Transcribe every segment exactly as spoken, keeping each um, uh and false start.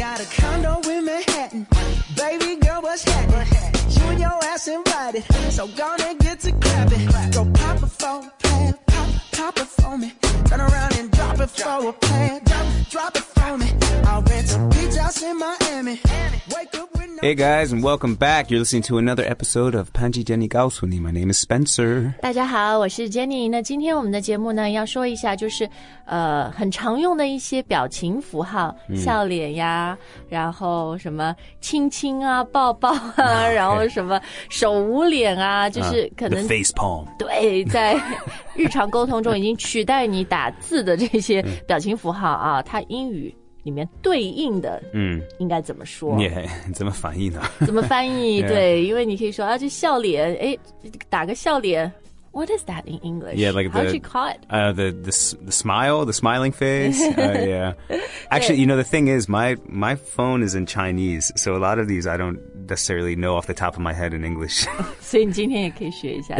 got a condo in Manhattan. Baby girl, what's happening? You and your ass invited, so gonna get to clapping. Go pop it for a plan, pop, pop it for me. Turn around and drop it for a plan, drop, drop it for me. I'll rent some beach house in Miami. Wake up with no... Hey guys, and welcome back. You're listening to another episode of潘吉 Jenny 告诉你 My name is Spencer. 大家好，我是 Jenny。那今天我们的节目呢，要说一下就是呃很常用的一些表情符号，嗯、笑脸呀，然后什么亲亲啊、抱抱啊，然后什么手捂脸啊，就是可能、 uh, the face palm. 对，在日常沟通中已经取代你打字的这些表情符号啊，它英语里面对应的，嗯，应该怎么说？ Yeah, 怎么翻译呢？ 怎么翻译？ yeah. 对，因为你可以说啊，这笑脸，哎，打个笑脸。What is that in English? Yeah, like How'd the, you call it? Uh, the, the, the smile, the smiling face. uh, yeah. Actually, you know, the thing is, my, my phone is in Chinese, so a lot of these I don't necessarily know off the top of my head in English. 所以你今天也可以学一下。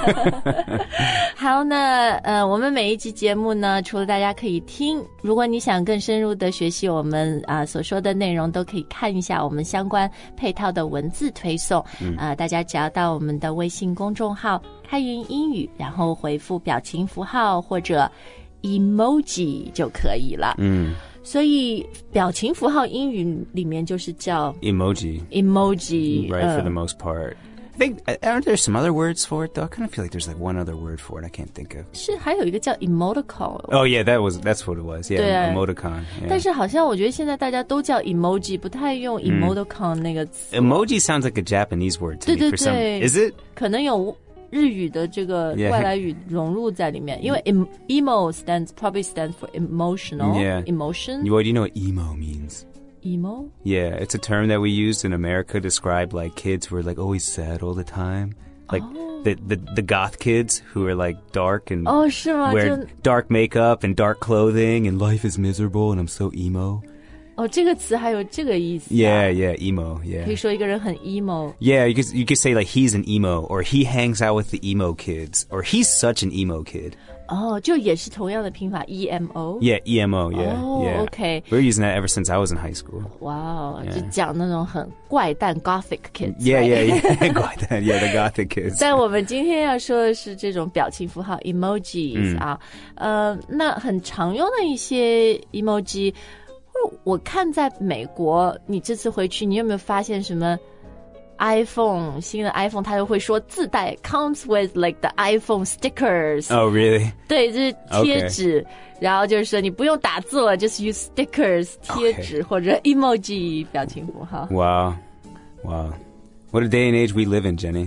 好，那呃，我们每一集节目呢，除了大家可以听，如果你想更深入的学习我们啊、呃、所说的内容，都可以看一下我们相关配套的文字推送。啊、嗯呃，大家只要到我们的微信公众号开云英语，然后回复表情符号或者 emoji 就可以了。嗯，所以表情符号英语里面就是叫 emoji. Emoji, right? Uh, for the most part. I think aren't there some other words for it though? I kind of feel like there's like one other word for it I can't think of. 是还有一个叫 emoticon. Oh yeah, that was that's what it was. Yeah, 对啊 emoticon. Yeah. 但是好像我觉得现在大家都叫 emoji， 不太用 emoticon 那个词。 Emoji sounds like a Japanese word to 对 me 对 for some. 对 Is it? 可能有日语的这个外来语融入在里面， yeah. 因为 emo stands probably stands for emotional, yeah. emotion. What do you know what emo means? Emo? Yeah, it's a term that we used in America to describe like kids who are like always sad all the time. Like oh. the, the the goth kids who are like dark and oh, 是吗？ wear dark makeup and dark clothing and life is miserable and I'm so emo. 哦，这个词还有这个意思、啊。 Yeah, yeah, emo, yeah. 可以说一个人很 emo. Yeah, you could you could say like he's an emo or he hangs out with the emo kids or he's such an emo kid. 哦，就也是同样的拼法 E M O. Yeah, E M O, yeah. Oh, yeah. okay. We're using that ever since I was in high school. Wow, yeah. 就讲那种很怪诞 gothic kids. Yeah, right? yeah, yeah. 怪诞 yeah, the gothic kids. 但我们今天要说的是这种表情符号 emojis、嗯、啊，呃，那很常用的一些 emoji。我看在美国，你这次回去，你有没有发现什么 iPhone 新的 iPhone 它就会说自带 comes with like the iPhone stickers. Oh, really? 对，就是贴纸， okay. 然后就是说你不用打字了， just use stickers 贴纸、okay. 或者 emoji 表情符号。 Wow, wow. What a day and age we live in, Jenny.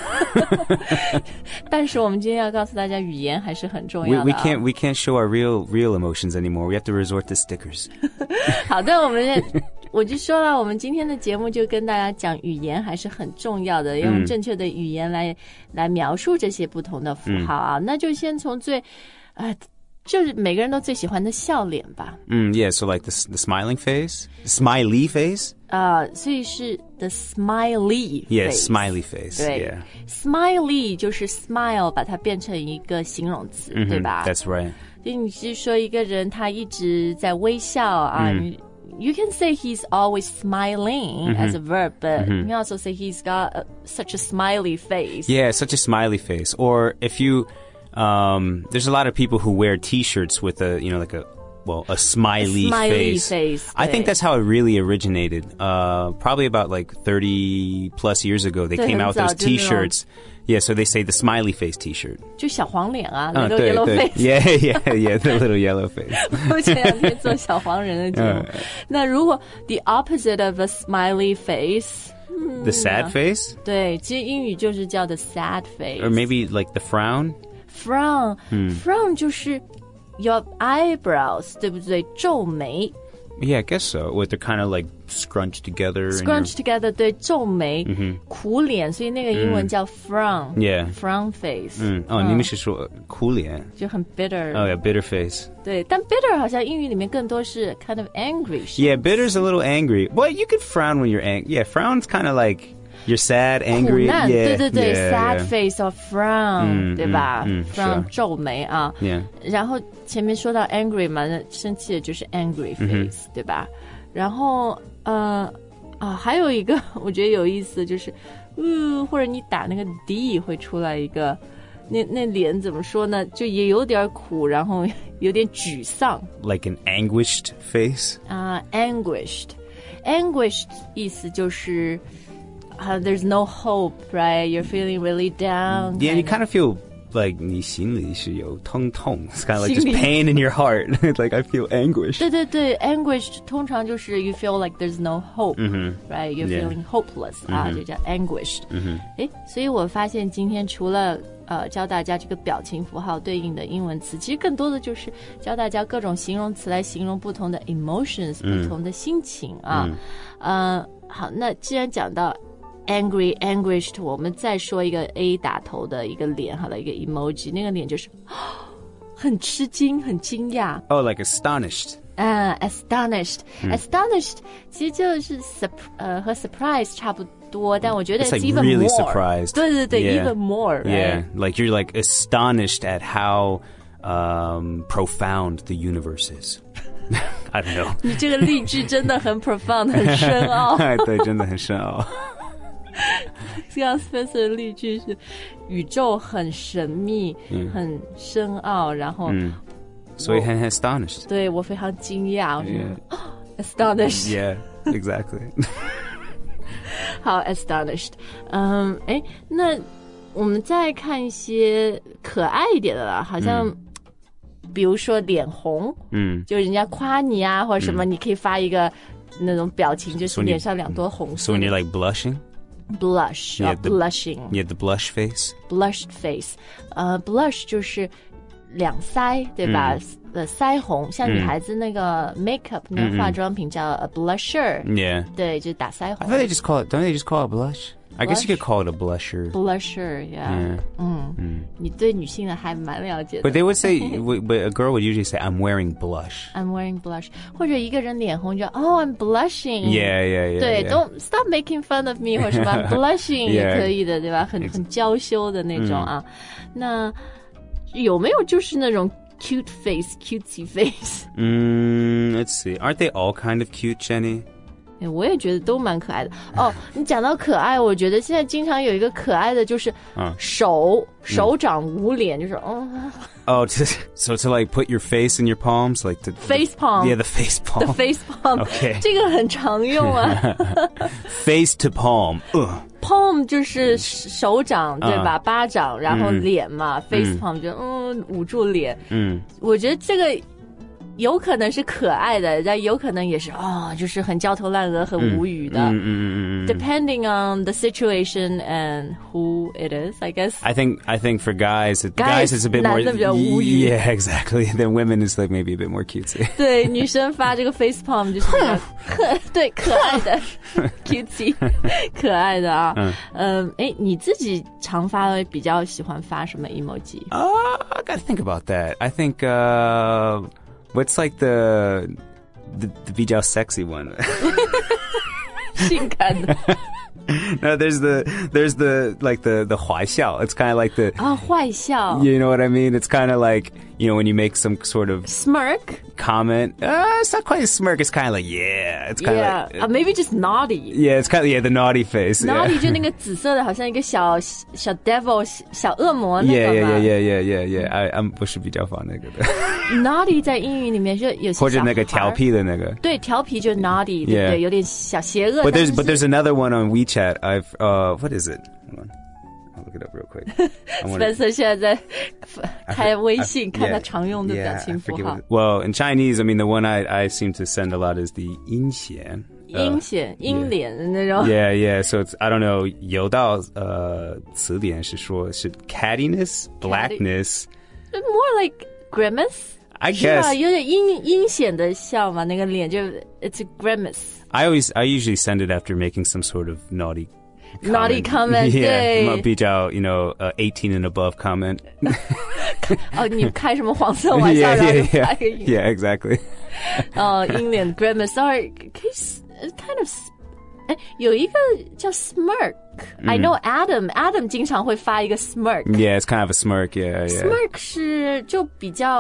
但是我们今天要告诉大家，语言还是很重要的、啊。 We, we can't we can't show our real real emotions anymore. We have to resort to stickers. 好的，我们我就说了，我们今天的节目就跟大家讲，语言还是很重要的，用正确的语言来、嗯、来描述这些不同的符号啊。嗯、那就先从最呃。就是每个人都最喜欢的笑脸吧。 嗯 yeah, so like the, the smiling face? Smiley face? 啊、uh, 所以是 the smiley face. Yeah, smiley face. 对 yeah. Smiley 就是 smile 把它变成一个形容词、mm-hmm, 对吧 That's right. 所以你是说一个人他一直在微笑啊、mm. You can say he's always smiling mm-hmm. as a verb, but mm-hmm. you can also say he's got a, such a smiley face. Yeah, such a smiley face. Or if you... Um, there's a lot of people who wear T-shirts with a, you know, like a, well, a smiley, a smiley face. face. I think that's how it really originated. Uh, probably about like thirty plus years ago, they came out with those T-shirts. Yeah, so they say the smiley face T-shirt. 就小黄脸啊 uh, little 对, yellow 对 face. Yeah, yeah, yeah, the little yellow face. 我前两天做小黄人的节目。 uh, 那如果 the opposite of a smiley face. The sad face? 对，其实英语就是叫 the sad face. Or maybe like the frown?Frown, hmm. frown 就是 your eyebrows, 对不对？皱眉。 Yeah, I guess so. With they're kind of like scrunched together. Scrunched together, 对，皱眉，嗯、苦脸，所以那个英文叫 frown. Yeah, frown face. 嗯，哦，你们是说苦脸， 就很 bitter. Oh yeah, bitter face. 对，但 bitter 好像英语里面更多是 kind of angry. Yeah, bitter's a little angry. Well, you could frown when you're angry. Yeah, frown's kind of like.You're sad, angry. 苦难 yeah, 对对对 yeah, sad yeah. face or frown、嗯、对吧、 嗯嗯、 frown 皱眉啊、 yeah. 然后前面说到 angry 嘛，生气的就是 angry face、嗯、对吧？ 然后呃啊，还有一个我觉得有意思，就是嗯，或者你打那个 D 会出来一个，那那脸怎么说呢？就也有点苦，然后有点沮丧。 Like an anguished face? 啊、uh, anguished. Anguished 意思就是。Uh, there's no hope, right? You're feeling really down. Yeah, you kind of feel like 你心里是有痛痛. It's kind of like just pain in your heart. Like I feel anguished. 对对对 anguished 通常就是 you feel like there's no hope, mm-hmm. right? You're yeah. feeling hopeless. 啊、mm-hmm. 就叫 anguished. 诶，所以我发现今天除了呃教大家这个表情符号对应的英文词，其实更多的就是教大家各种形容词来形容不同的 emotions、嗯、不同的心情啊。嗯、呃，好，那既然讲到angry, anguished 我们再说一个 A 打头的一个脸好了，一个 emoji 那个脸就是很吃惊很惊讶 Oh, like astonished 啊、uh, astonished、嗯、astonished 其实就是 sup, 呃和 surprise 差不多，但我觉得 it's, like even really more surprised 对对对、 yeah. even more right? Yeah, like you're like astonished at how um, profound the universe is I don't know 你这个例句真的很 profound 很深奥对，真的很深奥刚刚 Spencer 的例句是宇宙很神秘、嗯、很深奥，然后、嗯、 所以很 astonished 对，我非常惊讶、 yeah. astonished Yeah, exactly 好 astonished 嗯，哎，那我们再看一些可爱一点的啦，好像、嗯、比如说脸红，嗯，就人家夸你啊或者什么、嗯、你可以发一个那种表情，就是脸上两朵红色 So when you're like blushing blush yeah, or the, blushing yeah, the blush face blushed face 呃、uh, blush 就是两腮对吧、嗯、呃腮红，像女孩子那个 makeup、嗯、那个化妆品叫 a blusher yeah 对，就是打腮红 I thought they just call it don't they just call it blush? I guess you could call it a blusher. Blusher, yeah. yeah. 嗯嗯，你对女性的还蛮了解的。 But they would say, but a girl would usually say, "I'm wearing blush." I'm wearing blush. 或者一个人脸红就 "Oh, I'm blushing." Yeah, yeah, yeah. 对 yeah. ，Don't stop making fun of me 或什么 I'm blushing 也可以的，对吧？很很娇羞的那种啊。那有没有就是那种 cute face, cutesy face? Mm, let's see. Aren't they all kind of cute, Jenny? 我也觉得都蛮可爱的哦。你讲到可爱，我觉得现在经常有一个可爱的，就是手、嗯、手掌捂脸，就是嗯。 Oh, to, so to like put your face in your palms, like the face palm. Yeah, the face palm. The face palm. Okay. 这个很常用啊。 Face to palm. Palm 就是手掌对吧？巴掌，然后脸嘛。Face palm 就嗯捂住脸。嗯，我觉得这个。有可能是可爱的，但有可能也是哦，就是很焦头烂额、很无语的。嗯嗯嗯 Depending on the situation and who it is, I guess. I think I think for guys, guys, guys is a bit more. 男的比较无语 Yeah, exactly. Then women is like maybe a bit more cutesy. 对，女生发这个 face palm 就是对可爱的 cutesy 可爱的啊。嗯，哎、呃，你自己常发的比较喜欢发什么 emoji? Uh, I gotta think about that. I think. Uh, What's like the the, the 比较 sexy one? 性感的。 No, there's the there's the like the the 坏笑. It's kind of like the 啊坏笑. You know what I mean? It's kind of like, you know, when you make some sort of smirk comment. Uh, it's not quite a smirk. It's kind of like yeah. It's kind of yeah. like uh, maybe just naughty. Yeah, it's kind of yeah the naughty face. Naughty yeah. 就那个紫色的，好像一个小小 devil 小恶魔那个 Yeah, yeah, yeah, yeah, yeah, yeah. I I'm 不是比较放那个的。 Naughty 在英语里面就有些或者那个调皮的那个。 对，调皮就是 naughty， 对不对？有点小邪恶。 But there's but there's another one on WeChat. I've uh what is it? Hold on. I'll look it up real quick. Spencer 现在在开微信，看他常用的表情符号。 Well, in Chinese, I mean, the one I I seem to send a lot is the 阴险。 阴险、阴脸的那种。 Yeah, yeah. So it's I don't know. 有到呃词典是说是 cattiness, blackness. More like grimace. I guess. 是吧， 有点阴阴险的笑嘛，那个脸就 it's a grimace. I always I usually send it after making some sort of naughty. Naughty comment, yeah, 比较 you know, uh, eighteen and above comment. 哦，你开什么黄色玩笑， yeah, 然后就发个 yeah, exactly. 哦，阴脸 grimace, sorry, 可以 kind of. 哎，有一个叫 smirk. I know Adam. Adam 经常会发一个 smirk. Yeah, it's kind of a smirk. Yeah, yeah. Smirk 是就比较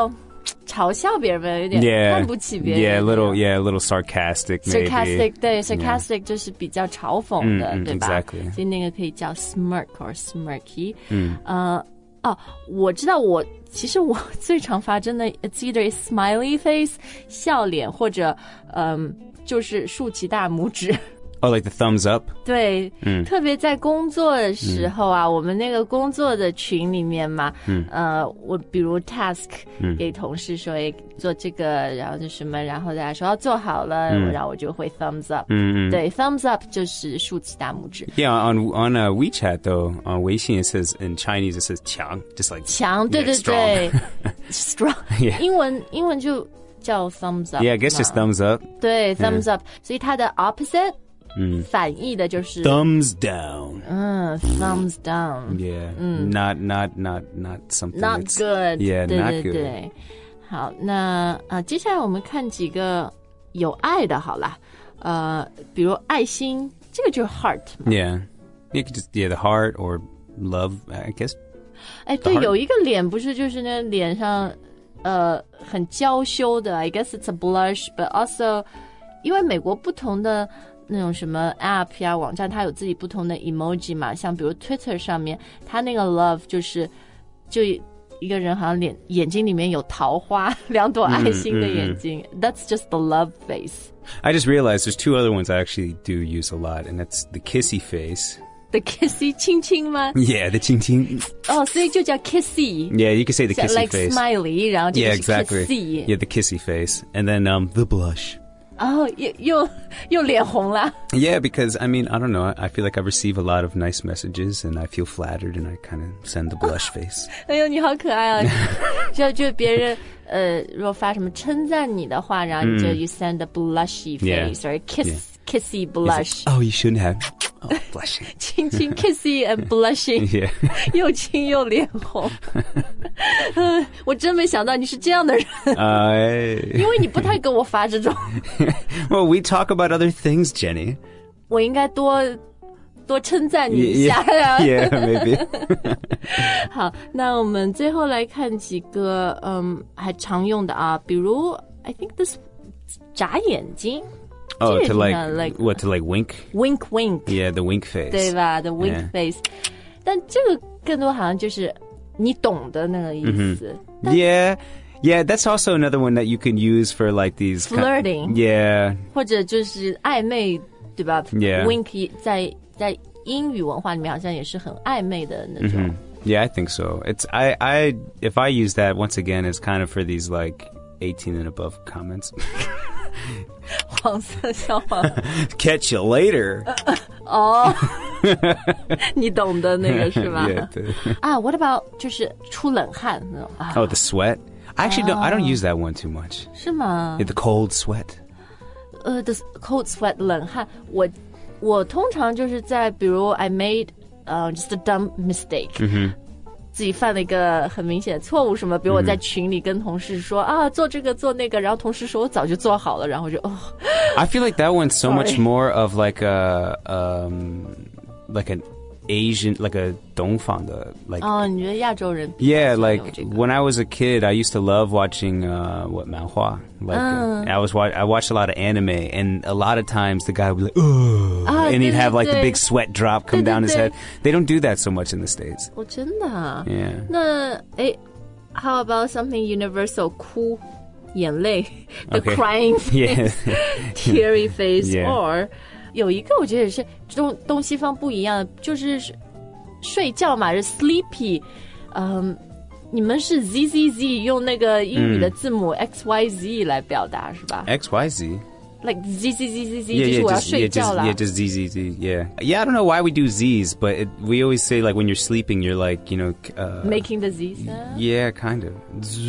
嘲笑别人，有点 Yeah. 看不起别人。 Yeah, a little, yeah, a little sarcastic maybe. sarcastic 对 sarcastic 就是比较嘲讽的， 嗯嗯对吧 exactly. 所以那个可以叫 smirk or smirky。 嗯， 呃，哦，我知道我其实我最常发真的 it's either smiley face 笑脸或者嗯就是竖起大拇指。 Oh, like the thumbs up? 对， 嗯特别在工作的时候啊，我们那个工作的群里面嘛， 嗯呃，我比如 task 嗯给同事说，诶做这个，然后就什么，然后大家说要做好了， 嗯然后我就会 thumbs up。 嗯嗯对 ，thumbs up 就是竖起大拇指。 Yeah, on on uh, WeChat though, on Weixin it says in Chinese it says 强, just like 强，对 yeah, 对 strong. 对，strong， Yeah. 英文英文就叫 thumbs up。 Yeah, I guess just thumbs up. 对 thumbs up，所以它的 opposite 嗯反义的就是 Thumbs down. 嗯 thumbs down。 Yeah, not not not not something. Not that's, good. Yeah, 对 not 对 good. 对，好，那啊，接下来我们看几个有爱的，好啦，呃，比如爱心，这个就是 heart 嘛。 Yeah, you could just yeah the heart or love. I guess. 哎，对， heart 有一个脸不是就是那脸上呃很娇羞的 ，I guess it's a blush, but also 因为美国不同的那种什么 app 呀网站，它有自己不同的 emoji 嘛，像比如 Twitter 上面，它那个 love 就是就一个人好像脸眼睛里面有桃花，两朵爱心的眼睛、嗯嗯、，That's just the love face. I just realized there's two other ones I actually do use a lot, and that's the kissy face. The kissy 亲亲吗？ Yeah, the ching ching. 哦，所以就叫 kissy. Yeah, you could say the kissy like face. smiley, 然后这个 Yeah, 是 exactly. kissy. Yeah, the kissy face, and then um the blush. 哦，又又又脸红啦。 Yeah, because I mean, I don't know. I, I feel like I receive a lot of nice messages, and I feel flattered, and I kind of send the blush face. 哎呦，你好可爱啊！就就别人呃，如果发什么称赞你的话，然后你就 you send a blushy face、yeah. or kiss、yeah. kissy blush. Like, oh, you shouldn't have. Oh, blushing. 亲亲 kissy and blushing. Yeah. 又亲又脸红。我真没想到你是这样的人。 Uh, 因为你不太跟我发这种。 Well, we talk about other things, Jenny. 我应该多多称赞你一下呀。 Yeah, yeah, maybe. 好，那我们最后来看几个嗯还常用的啊，比如 I think this 眨眼睛。 Oh, to like, like what, to like wink? Wink, wink. Yeah, the wink face. 对吧 The wink yeah. face. 但这个更多好像就是你懂的那个意思。 Mm-hmm. Yeah. Yeah, that's also another one that you can use for like these... Flirting. Kind of, yeah. 或者就是暧昧，对吧 Yeah. Wink 在在英语文化里面好像也是很暧昧的那种。 Mm-hmm. Yeah, I think so. It's I, I if I use that once again, it's kind of for these like eighteen and above comments. 黄色笑话。 Catch you later. 哦，你懂的那个是吧？ Yeah, the... 啊 ，What about 就是出冷汗那种啊 Oh, the sweat. I actually don't. I don't use that one too much. 是吗 Yeah, the cold sweat. 呃、uh, ，the cold sweat 冷汗，我我通常就是在比如 I made 呃、uh, just a dumb mistake，、 mm-hmm. 自己犯了一个很明显的错误什么，比如我在群里跟同事说、mm-hmm. 啊做这个做那个，然后同事说我早就做好了，然后就哦。 I feel like that one's so Sorry. much more of like a um like an Asian like a 东方的 like 哦，你觉得亚洲人 Yeah, 比较有 like 这个 when I was a kid, I used to love watching uh, what 漫画. Like uh. I was wa- I watched a lot of anime, and a lot of times the guy would be like, "Ugh," Ah, and he'd have like the 对对对 big sweat drop come 对对 down his 对 head. They don't do that so much in the States. 我真的啊 Yeah. 那诶 how about something universal 哭眼泪 the Okay. crying Yeah. face teary face Yeah. or 有一个我觉得也是东东西方不一样，就是睡觉嘛，是 sleepy， 嗯，你们是 Z Z Z 用那个英语的字母 X Y Z 来表达、嗯、是吧 X Y Z. Like Z Z Z Z Z， Yeah, 就是 yeah, 我要 just, 睡 yeah, 觉 just, 啦。 yeah, just Z Z Z. Yeah, yeah. I don't know why we do Z's, but it, we always say like when you're sleeping, you're like you know. Uh, Making the Z sound. Yeah, kind of.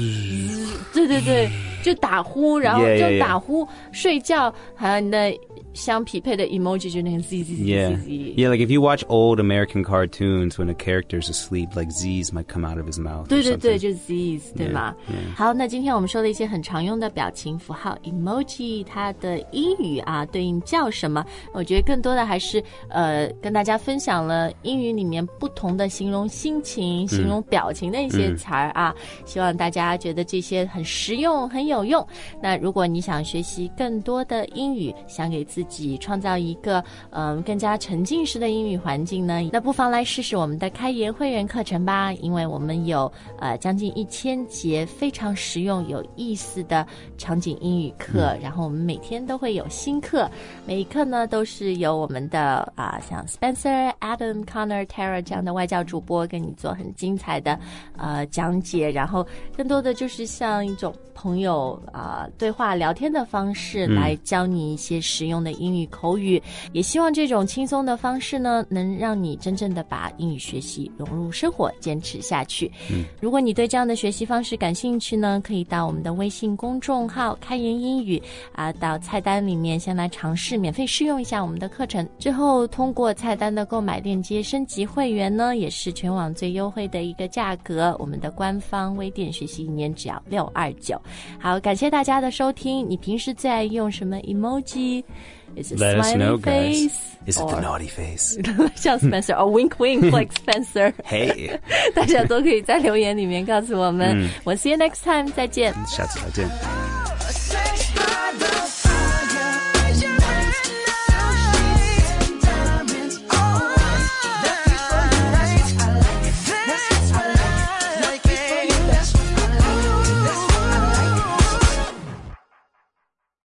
对对对，就打呼，然后 Yeah, yeah, 就打呼， yeah. 睡觉，还有你的相匹配的 emoji 就那个 Z Z Z Yeah. Z Z。 Yeah, like if you watch old American cartoons, when a character's asleep, like Z's might come out of his mouth. 对 or 对对， something. 就是 Z's 对吗？ Yeah. 好，那今天我们说了一些很常用的表情符号 emoji， 它的英语啊对应叫什么？我觉得更多的还是呃跟大家分享了英语里面不同的形容心情、形容表情的一些词儿啊，希望大家觉得这些很实用、很有用。那如果你想学习更多的英语，想给自己创造一个嗯、呃、更加沉浸式的英语环境呢，那不妨来试试我们的开言会员课程吧，因为我们有呃将近一千节非常实用有意思的场景英语课，嗯、然后我们每天都会有新课，每一课呢都是由我们的啊、呃、像 Spencer、Adam、Connor、Tara 这样的外教主播给你做很精彩的呃讲解，然后更多的就是像一种朋友啊、呃、对话聊天的方式来教你一些实用的英语口语，嗯、也希望这种轻松的方式呢能让你真正的把英语学习融入生活，坚持下去。嗯，如果你对这样的学习方式感兴趣呢，可以到我们的微信公众号开言英语啊，到菜单里面先来尝试免费试用一下我们的课程，之后通过菜单的购买链接升级会员呢，也是全网最优惠的一个价格，我们的官方微店学习一年只要六二九。好，感谢大家的收听。你平时最爱用什么 emoji？Is it Let us smiley know, face? guys. Is it the naughty face? 像 Spencer 哦 wink wink like Spencer. Hey. 大家都可以在留言里面告诉我们。 嗯、 我 see you next time， 再见。 下次再见。